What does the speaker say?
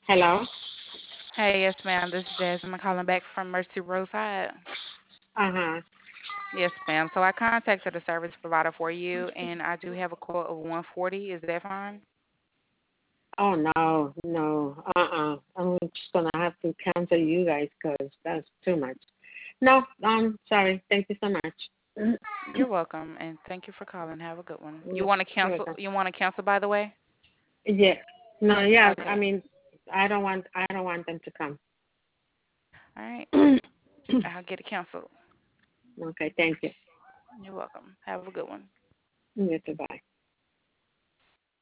Hello? Hey, yes, ma'am. This is Jasmine calling back from Mercy Roadside. Uh-huh. Yes, ma'am. So I contacted a service provider for you, and I do have a quote of 140. Is that fine? Oh, no, no. I'm just going to have to cancel you guys because that's too much. No, sorry. Thank you so much. You're welcome, and thank you for calling. Have a good one. You You're want to you're cancel? welcome. You want to cancel, by the way? Yeah. No, yeah, I Okay. mean, I don't want them to come. All right. I'll get it canceled. Okay, thank you. You're welcome. Have a good one. You too, bye.